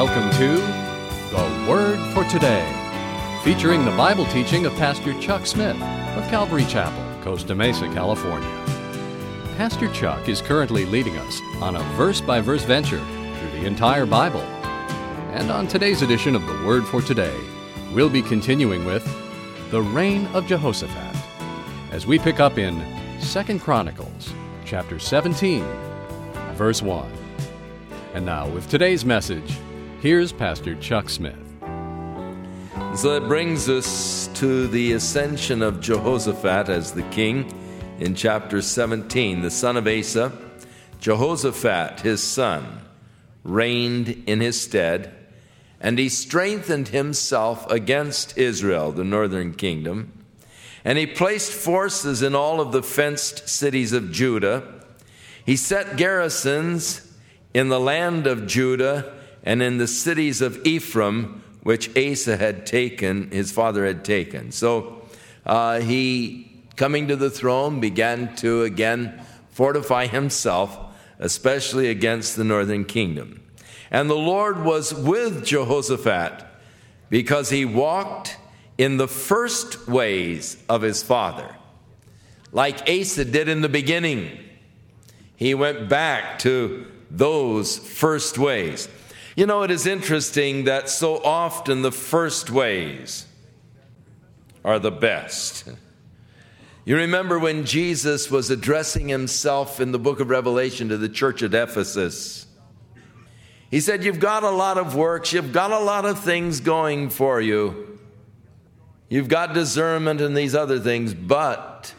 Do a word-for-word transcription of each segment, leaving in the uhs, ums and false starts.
Welcome to The Word for Today, featuring the Bible teaching of Pastor Chuck Smith of Calvary Chapel, Costa Mesa, California. Pastor Chuck is currently leading us on a verse-by-verse venture through the entire Bible. And on today's edition of The Word for Today, we'll be continuing with the reign of Jehoshaphat, as we pick up in Second Chronicles, chapter seventeen, verse one. And now, with today's message, here's Pastor Chuck Smith. So that brings us to the ascension of Jehoshaphat as the king in chapter seventeen. The son of Asa, Jehoshaphat, his son, reigned in his stead, and he strengthened himself against Israel, the northern kingdom. And he placed forces in all of the fenced cities of Judah. He set garrisons in the land of Judah and in the cities of Ephraim, which Asa had taken, his father had taken. So uh, he, coming to the throne, began to again fortify himself, especially against the northern kingdom. And the Lord was with Jehoshaphat because he walked in the first ways of his father. Like Asa did in the beginning, he went back to those first ways. You know, it is interesting that so often the first ways are the best. You remember when Jesus was addressing himself in the book of Revelation to the church at Ephesus. He said, you've got a lot of works, you've got a lot of things going for you. You've got discernment and these other things, but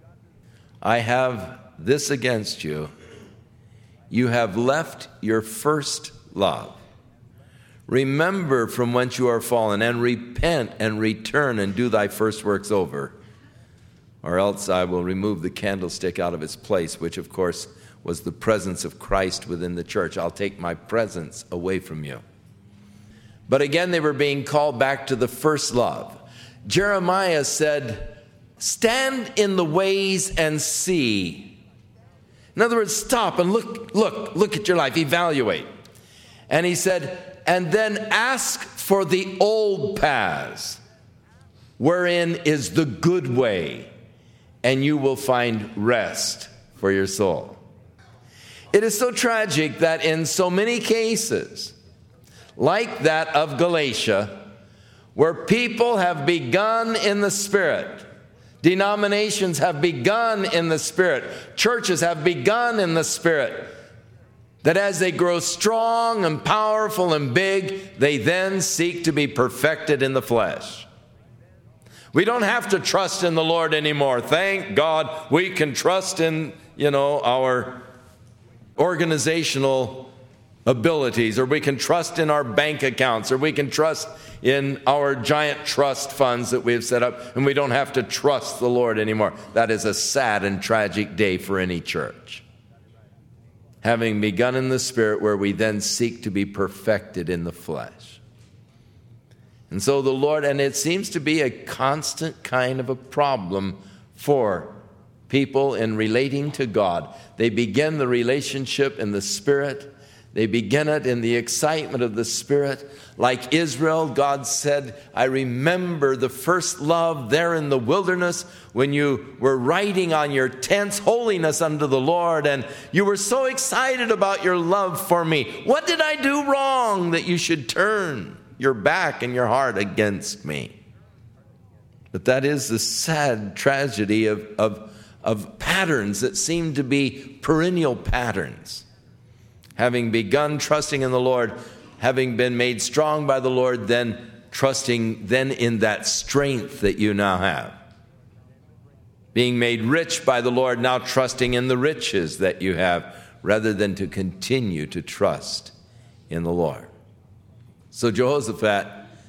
I have this against you. You have left your first love. Remember from whence you are fallen, and repent and return and do thy first works over. Or else I will remove the candlestick out of its place, which of course was the presence of Christ within the church. I'll take my presence away from you. But again, they were being called back to the first love. Jeremiah said, stand in the ways and see. In other words, stop and look, look, look at your life, evaluate. And he said, and then ask for the old paths, wherein is the good way, and you will find rest for your soul. It is so tragic that in so many cases, like that of Galatia, where people have begun in the Spirit, denominations have begun in the Spirit, churches have begun in the Spirit, that as they grow strong and powerful and big, they then seek to be perfected in the flesh. We don't have to trust in the Lord anymore. Thank God we can trust in, you know, our organizational abilities, or we can trust in our bank accounts, or we can trust in our giant trust funds that we have set up, and we don't have to trust the Lord anymore. That is a sad and tragic day for any church. Having begun in the Spirit, where we then seek to be perfected in the flesh. And so the Lord, and it seems to be a constant kind of a problem for people in relating to God. They begin the relationship in the Spirit. They begin it in the excitement of the Spirit. Like Israel, God said, I remember the first love there in the wilderness when you were writing on your tents, holiness unto the Lord, and you were so excited about your love for me. What did I do wrong that you should turn your back and your heart against me? But that is the sad tragedy of, of, of patterns that seem to be perennial patterns. Having begun trusting in the Lord, having been made strong by the Lord, then trusting then in that strength that you now have. Being made rich by the Lord, now trusting in the riches that you have, rather than to continue to trust in the Lord. So Jehoshaphat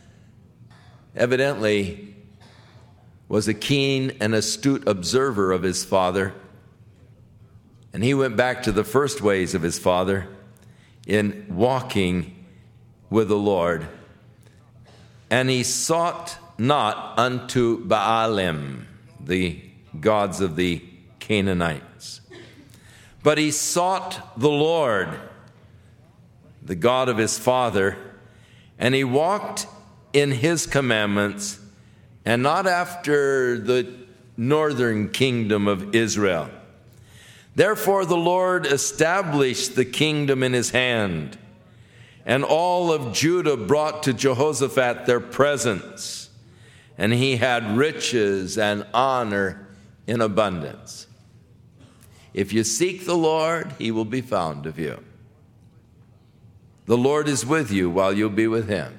evidently was a keen and astute observer of his father, and he went back to the first ways of his father in walking with the Lord. And he sought not unto Baalim, the gods of the Canaanites, but he sought the Lord, the God of his father, and he walked in his commandments, and not after the northern kingdom of Israel. Therefore the Lord established the kingdom in his hand, and all of Judah brought to Jehoshaphat their presents, and he had riches and honor in abundance. If you seek the Lord, he will be found of you. The Lord is with you while you'll be with him.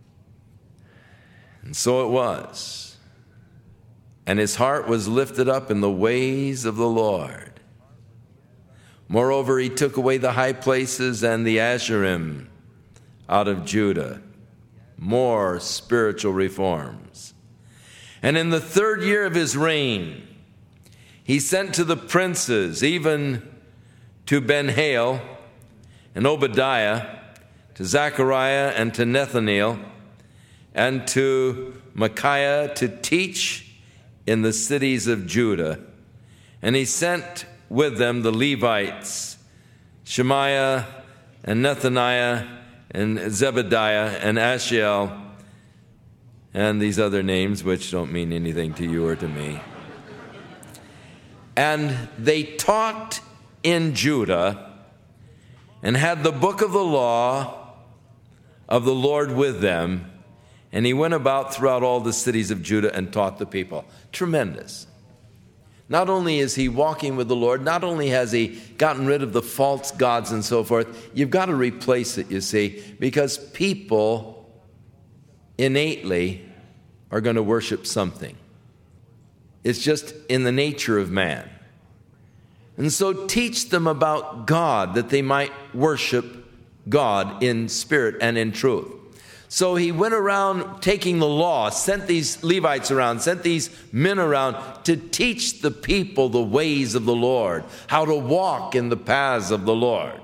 And so it was. And his heart was lifted up in the ways of the Lord. Moreover, he took away the high places and the Asherim out of Judah. More spiritual reforms. And in the third year of his reign, he sent to the princes, even to Ben-Hail and Obadiah, to Zechariah and to Nethaneel, and to Micaiah to teach in the cities of Judah. And he sent with them the Levites, Shemaiah and Nethaniah and Zebediah and Ashiel, and these other names which don't mean anything to you or to me. And they taught in Judah and had the book of the law of the Lord with them. And he went about throughout all the cities of Judah and taught the people. Tremendous. Not only is he walking with the Lord, not only has he gotten rid of the false gods and so forth, you've got to replace it, you see, because people innately are going to worship something. It's just in the nature of man. And so teach them about God, that they might worship God in spirit and in truth. So he went around taking the law, sent these Levites around, sent these men around to teach the people the ways of the Lord, how to walk in the paths of the Lord.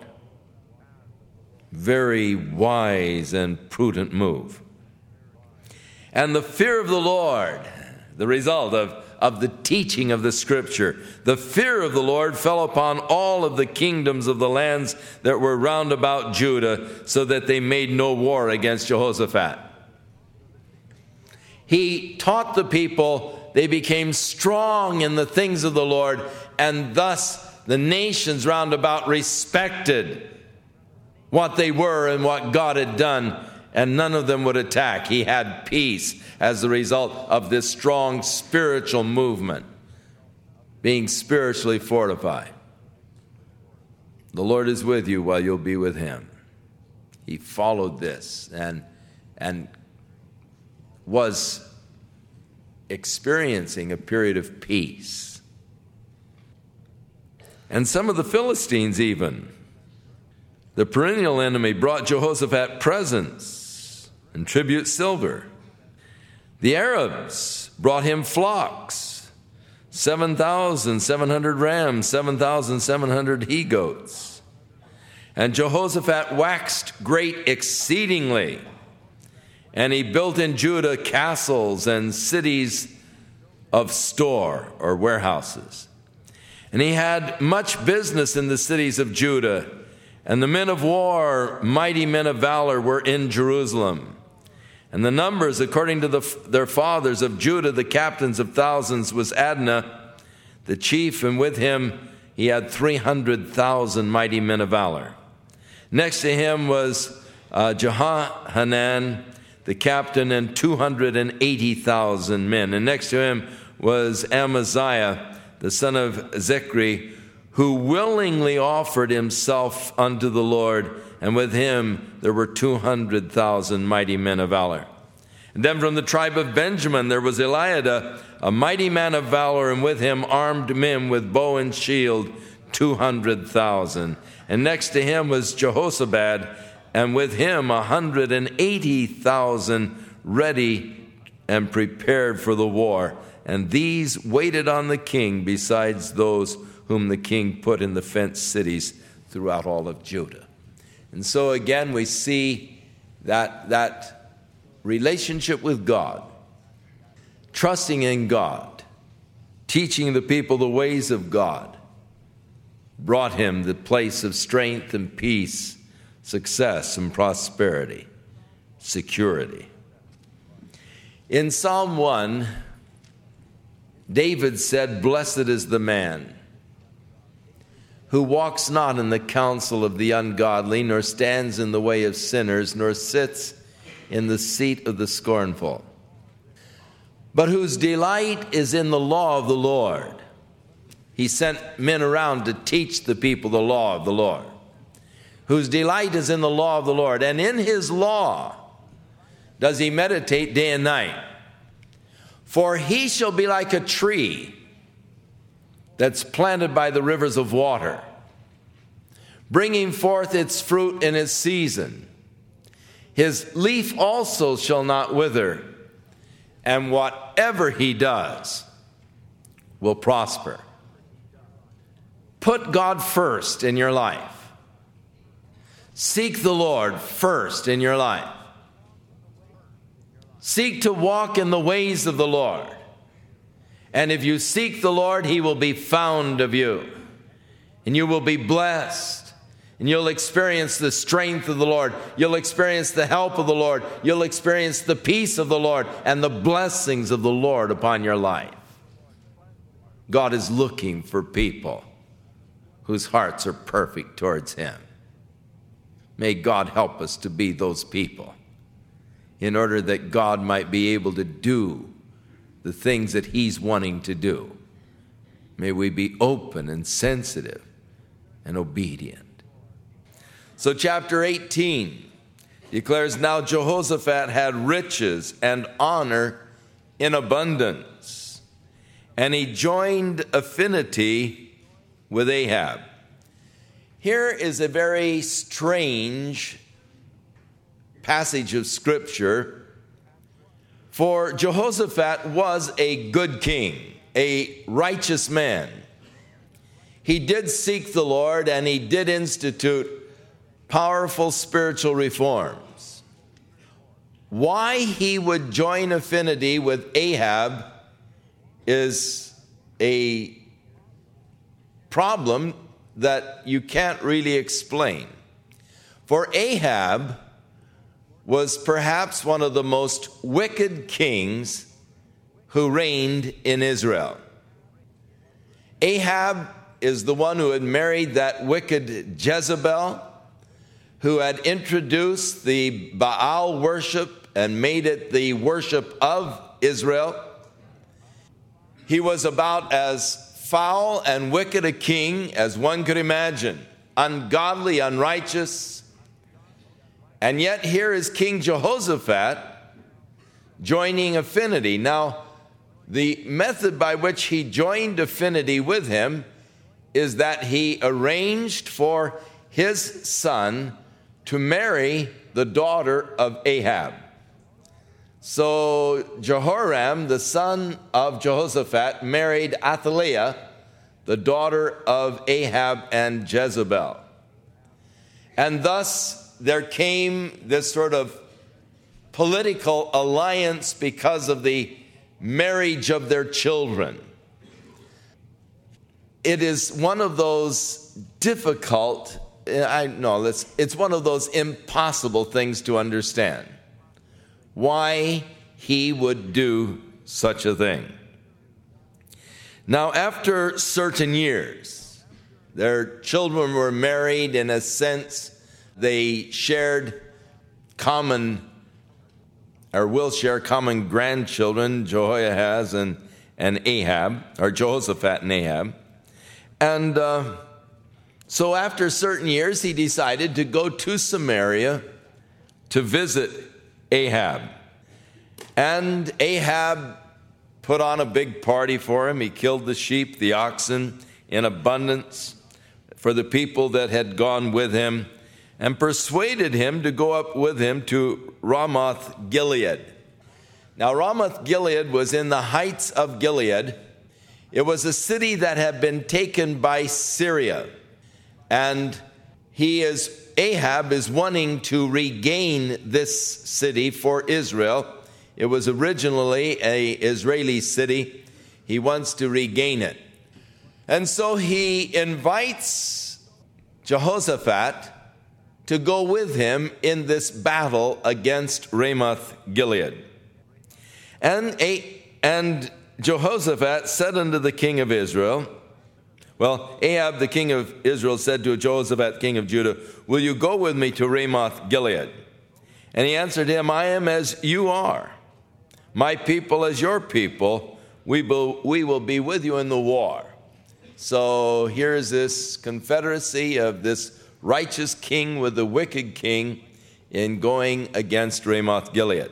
Very wise and prudent move. And the fear of the Lord, the result of, of the teaching of the Scripture, the fear of the Lord fell upon all of the kingdoms of the lands that were round about Judah, so that they made no war against Jehoshaphat. He taught the people, they became strong in the things of the Lord, and thus the nations round about respected what they were and what God had done, and none of them would attack. He had peace as a result of this strong spiritual movement, being spiritually fortified. The Lord is with you while you'll be with him. He followed this and, and was experiencing a period of peace. And some of the Philistines even, the perennial enemy, brought Jehoshaphat presents and tribute silver. The Arabs brought him flocks, seven thousand seven hundred rams, seven thousand seven hundred he-goats. And Jehoshaphat waxed great exceedingly, and he built in Judah castles and cities of store or warehouses. And he had much business in the cities of Judah, and the men of war, mighty men of valor, were in Jerusalem. And the numbers, according to the, their fathers of Judah, the captains of thousands, was Adnah, the chief, and with him he had three hundred thousand mighty men of valor. Next to him was uh, Jehohanan, the captain, and two hundred eighty thousand men. And next to him was Amaziah, the son of Zechri, who willingly offered himself unto the Lord, and with him there were two hundred thousand mighty men of valor. And then from the tribe of Benjamin there was Eliada, a mighty man of valor, and with him armed men with bow and shield, two hundred thousand. And next to him was Jehozabad, and with him a hundred and eighty thousand ready and prepared for the war. And these waited on the king, besides those whom the king put in the fenced cities throughout all of Judah. And so again we see that, that relationship with God, trusting in God, teaching the people the ways of God, brought him the place of strength and peace, success and prosperity. security. In Psalm one, David said, "Blessed is the man who walks not in the counsel of the ungodly, nor stands in the way of sinners, nor sits in the seat of the scornful, but whose delight is in the law of the Lord." He sent men around to teach the people the law of the Lord. Whose delight is in the law of the Lord, and in his law does he meditate day and night. For he shall be like a tree that's planted by the rivers of water, bringing forth its fruit in its season. His leaf also shall not wither, and whatever he does will prosper. Put God first in your life. Seek the Lord first in your life. Seek to walk in the ways of the Lord. And if you seek the Lord, he will be found of you. And you will be blessed. And you'll experience the strength of the Lord. You'll experience the help of the Lord. You'll experience the peace of the Lord and the blessings of the Lord upon your life. God is looking for people whose hearts are perfect towards him. May God help us to be those people in order that God might be able to do the things that he's wanting to do. May we be open and sensitive and obedient. So chapter eighteen declares, "Now Jehoshaphat had riches and honor in abundance, and he joined affinity with Ahab." Here is a very strange passage of Scripture, for Jehoshaphat was a good king, a righteous man. He did seek the Lord, and he did institute powerful spiritual reforms. Why he would join affinity with Ahab is a problem that you can't really explain. For Ahab was perhaps one of the most wicked kings who reigned in Israel. Ahab is the one who had married that wicked Jezebel, who had introduced the Baal worship and made it the worship of Israel. He was about as foul and wicked a king as one could imagine, ungodly, unrighteous. And yet here is King Jehoshaphat joining affinity. Now, the method by which he joined affinity with him is that he arranged for his son to marry the daughter of Ahab. So Jehoram, the son of Jehoshaphat, married Athaliah, the daughter of Ahab and Jezebel. And thus there came this sort of political alliance because of the marriage of their children. It is one of those difficult, I know, it's, it's one of those impossible things to understand. Why he would do such a thing. Now, after certain years, their children were married. In a sense, they shared common, or will share common grandchildren, Jehoahaz and, and Ahab, or Jehoshaphat and Ahab. And uh, so after certain years, he decided to go to Samaria to visit Ahab. And Ahab put on a big party for him. He killed the sheep, the oxen in abundance for the people that had gone with him, and persuaded him to go up with him to Ramoth Gilead. Now, Ramoth Gilead was in the heights of Gilead. It was a city that had been taken by Syria. And he is Ahab is wanting to regain this city for Israel. It was originally an Israeli city. He wants to regain it. And so he invites Jehoshaphat to go with him in this battle against Ramoth Gilead. And, a, and Jehoshaphat said unto the king of Israel, well, Ahab the king of Israel said to Jehoshaphat king of Judah, will you go with me to Ramoth Gilead? And he answered him, I am as you are, my people as your people. We will, we will be with you in the war. So here's this confederacy of this righteous king with the wicked king in going against Ramoth Gilead.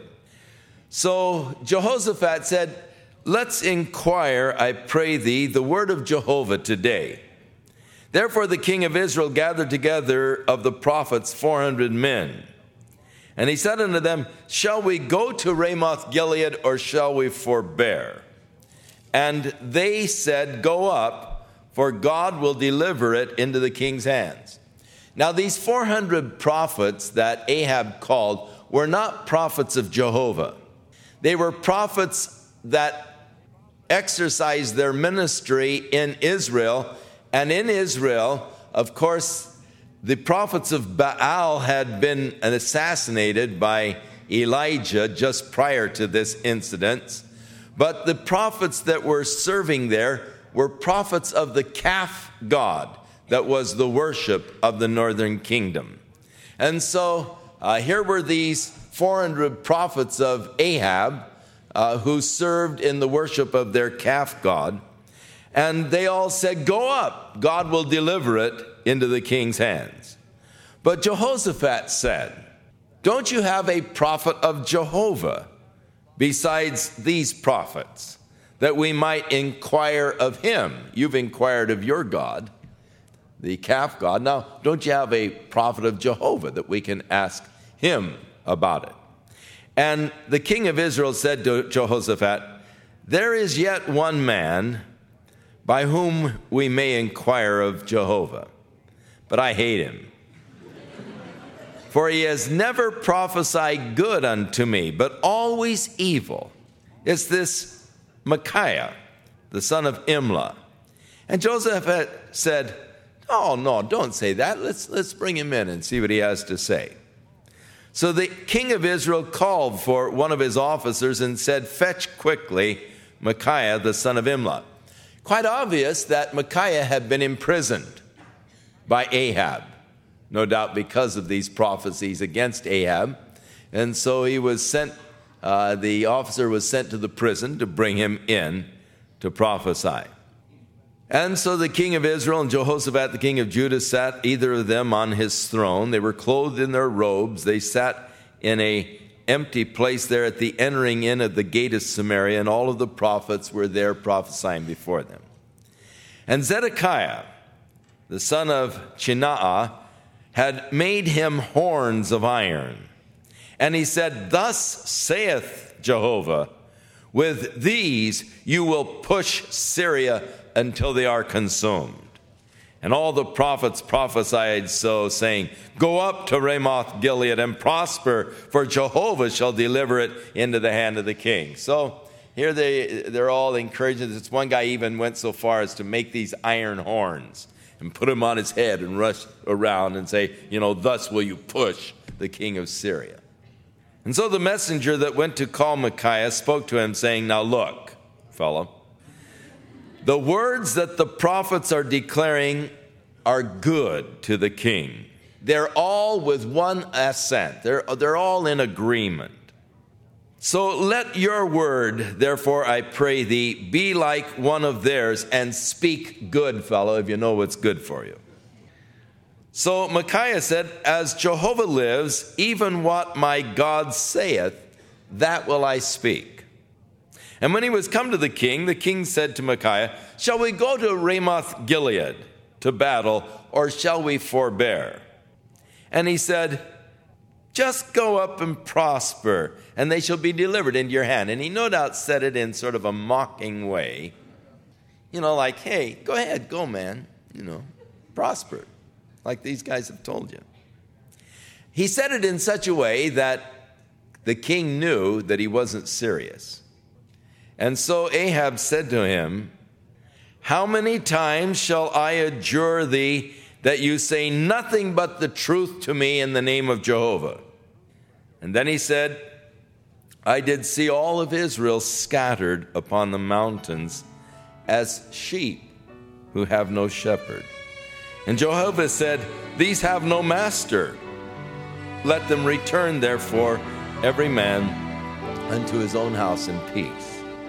So Jehoshaphat said, let's inquire, I pray thee, the word of Jehovah today. Therefore the king of Israel gathered together of the prophets four hundred men. And he said unto them, shall we go to Ramoth Gilead, or shall we forbear? And they said, go up, for God will deliver it into the king's hands. Now these four hundred prophets that Ahab called were not prophets of Jehovah. They were prophets that exercised their ministry in Israel. And in Israel, of course, the prophets of Baal had been assassinated by Elijah just prior to this incident. But the prophets that were serving there were prophets of the calf god that was the worship of the northern kingdom. And so uh, here were these four hundred prophets of Ahab uh, who served in the worship of their calf god. And they all said, go up, God will deliver it into the king's hands. But Jehoshaphat said, don't you have a prophet of Jehovah besides these prophets, that we might inquire of him? You've inquired of your God, the calf god. Now, don't you have a prophet of Jehovah that we can ask him about it? And the king of Israel said to Jehoshaphat, there is yet one man by whom we may inquire of Jehovah, but I hate him. For he has never prophesied good unto me, but always evil. It's this Micaiah, the son of Imlah. And Jehoshaphat said, oh, no, don't say that. Let's, let's bring him in and see what he has to say. So the king of Israel called for one of his officers and said, fetch quickly Micaiah, the son of Imlah. Quite obvious that Micaiah had been imprisoned by Ahab, no doubt because of these prophecies against Ahab. And so he was sent, uh, the officer was sent to the prison to bring him in to prophesy. And so the king of Israel and Jehoshaphat, the king of Judah, sat either of them on his throne. They were clothed in their robes. They sat in a empty place there at the entering in of the gate of Samaria, and all of the prophets were there prophesying before them. And Zedekiah, the son of Chenaanah, had made him horns of iron. And he said, thus saith Jehovah, with these you will push Syria until they are consumed. And all the prophets prophesied so, saying, go up to Ramoth Gilead and prosper, for Jehovah shall deliver it into the hand of the king. So here they, they're all encouraging. This one guy even went so far as to make these iron horns and put them on his head and rush around and say, you know, thus will you push the king of Syria. And so the messenger that went to call Micaiah spoke to him, saying, now look, fellow, the words that the prophets are declaring are good to the king. They're all with one assent. They're, they're all in agreement. So let your word, therefore, I pray thee, be like one of theirs, and speak good, fellow, if you know what's good for you. So Micaiah said, as Jehovah lives, even what my God saith, that will I speak. And when he was come to the king, the king said to Micaiah, shall we go to Ramoth Gilead to battle, or shall we forbear? And he said, just go up and prosper, and they shall be delivered into your hand. And he no doubt said it in sort of a mocking way. You know, like, hey, go ahead, go, man. You know, prosper, like these guys have told you. He said it in such a way that the king knew that he wasn't serious. And so Ahab said to him, how many times shall I adjure thee that you say nothing but the truth to me in the name of Jehovah. And then he said, I did see all of Israel scattered upon the mountains as sheep who have no shepherd. And Jehovah said, these have no master. Let them return, therefore, every man unto his own house in peace.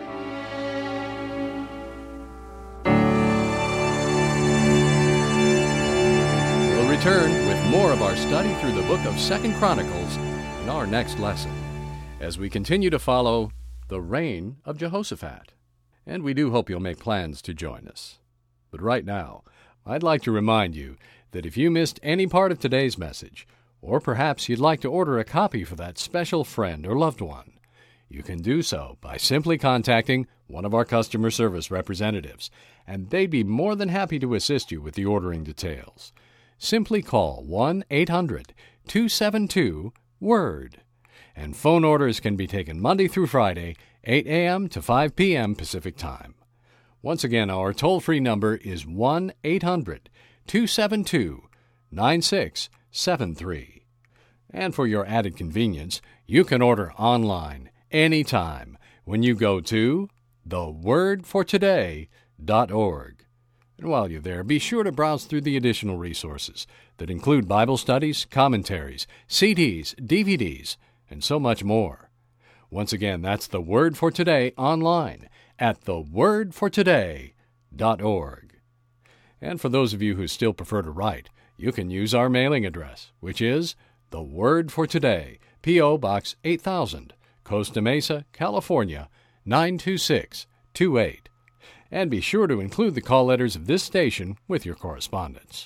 We'll return with more of our study through the book of Second Chronicles in our next lesson, as we continue to follow the reign of Jehoshaphat. And we do hope you'll make plans to join us. But right now, I'd like to remind you that if you missed any part of today's message, or perhaps you'd like to order a copy for that special friend or loved one, you can do so by simply contacting one of our customer service representatives, and they'd be more than happy to assist you with the ordering details. Simply call one eight hundred two seven two WORD, and phone orders can be taken Monday through Friday, eight a.m. to five p.m. Pacific Time. Once again, our toll-free number is one eight hundred two seven two nine six seven three. And for your added convenience, you can order online anytime when you go to the word for today dot org. And while you're there, be sure to browse through the additional resources that include Bible studies, commentaries, C Ds, D V Ds, and so much more. Once again, that's The Word for Today online at the word for today dot org. And for those of you who still prefer to write, you can use our mailing address, which is The Word for Today, P O. Box eight thousand, Costa Mesa, California, nine two six two eight. And be sure to include the call letters of this station with your correspondence.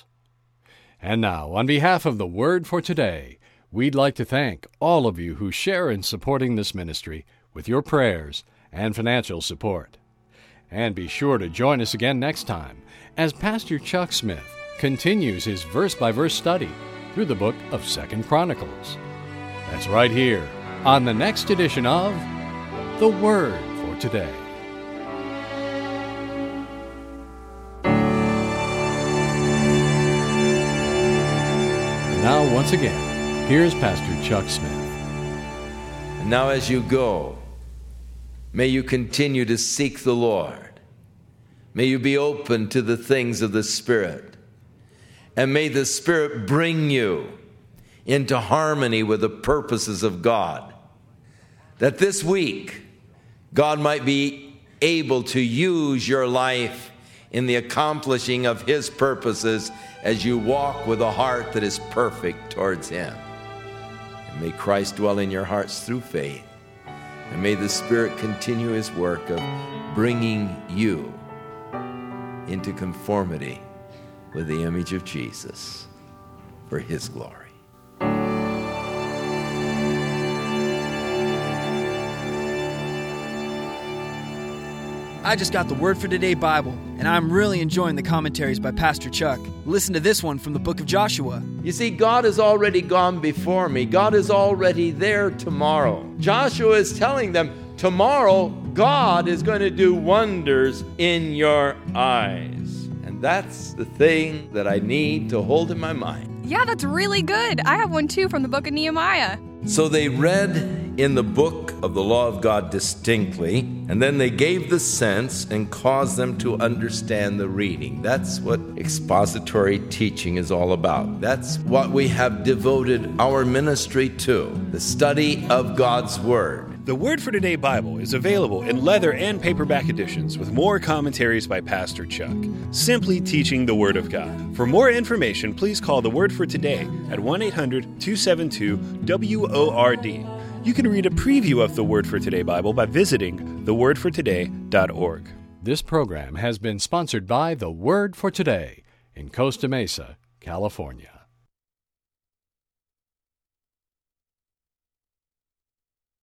And now, on behalf of The Word for Today, we'd like to thank all of you who share in supporting this ministry with your prayers and financial support. And be sure to join us again next time as Pastor Chuck Smith continues his verse-by-verse study through the book of Second Chronicles. That's right here on the next edition of The Word for Today. And now, once again, here's Pastor Chuck Smith. And now as you go, may you continue to seek the Lord. May you be open to the things of the Spirit. And may the Spirit bring you into harmony with the purposes of God. That this week, God might be able to use your life in the accomplishing of His purposes as you walk with a heart that is perfect towards Him. And may Christ dwell in your hearts through faith. And may the Spirit continue His work of bringing you into conformity with the image of Jesus for His glory. I just got the Word for Today Bible, and I'm really enjoying the commentaries by Pastor Chuck. Listen to this one from the book of Joshua. You see, God has already gone before me. God is already there tomorrow. Joshua is telling them, tomorrow God is going to do wonders in your eyes. And that's the thing that I need to hold in my mind. Yeah, that's really good. I have one too from the book of Nehemiah. So they read in the book of the law of God distinctly, and then they gave the sense and caused them to understand the reading. That's what expository teaching is all about. That's what we have devoted our ministry to, the study of God's Word. The Word for Today Bible is available in leather and paperback editions with more commentaries by Pastor Chuck, simply teaching the Word of God. For more information, please call the Word for Today at one eight hundred two seven two W O R D. You can read a preview of the Word for Today Bible by visiting the word for today dot org. This program has been sponsored by The Word for Today in Costa Mesa, California.